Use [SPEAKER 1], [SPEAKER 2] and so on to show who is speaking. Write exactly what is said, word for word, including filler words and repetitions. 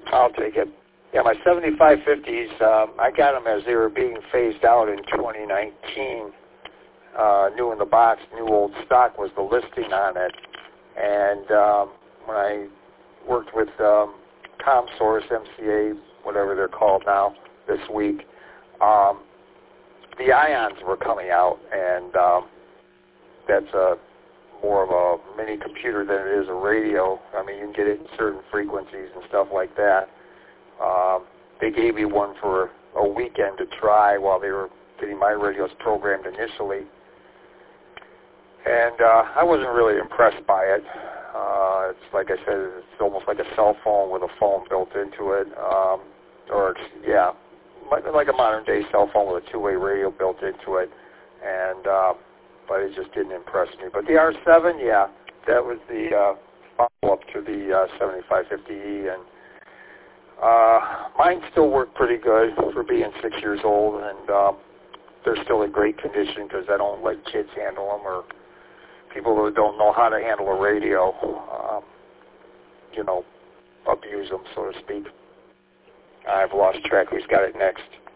[SPEAKER 1] I'll take it. Yeah, my seventy-five fifties, um, I got them as they were being phased out in twenty nineteen. Uh, new in the box, new old stock was the listing on it. And um, when I worked with um, ComSource, M C A, whatever they're called now, this week, um, the ions were coming out, and um, that's a more of a mini computer than it is a radio. I mean, you can get it in certain frequencies and stuff like that. Um, they gave me one for a weekend to try while they were getting my radios programmed initially. And uh, I wasn't really impressed by it. Uh, it's like I said, it's almost like a cell phone with a phone built into it. Um, or, yeah, like, like a modern-day cell phone with a two-way radio built into it. And uh, but it just didn't impress me. But the R seven, yeah, that was the uh, follow-up to the uh, seventy-five fifty E. And uh, mine still work pretty good for being six years old. And uh, they're still in great condition because I don't let kids handle them or people who don't know how to handle a radio, um, you know, abuse them, so to speak. I've lost track who's got it next.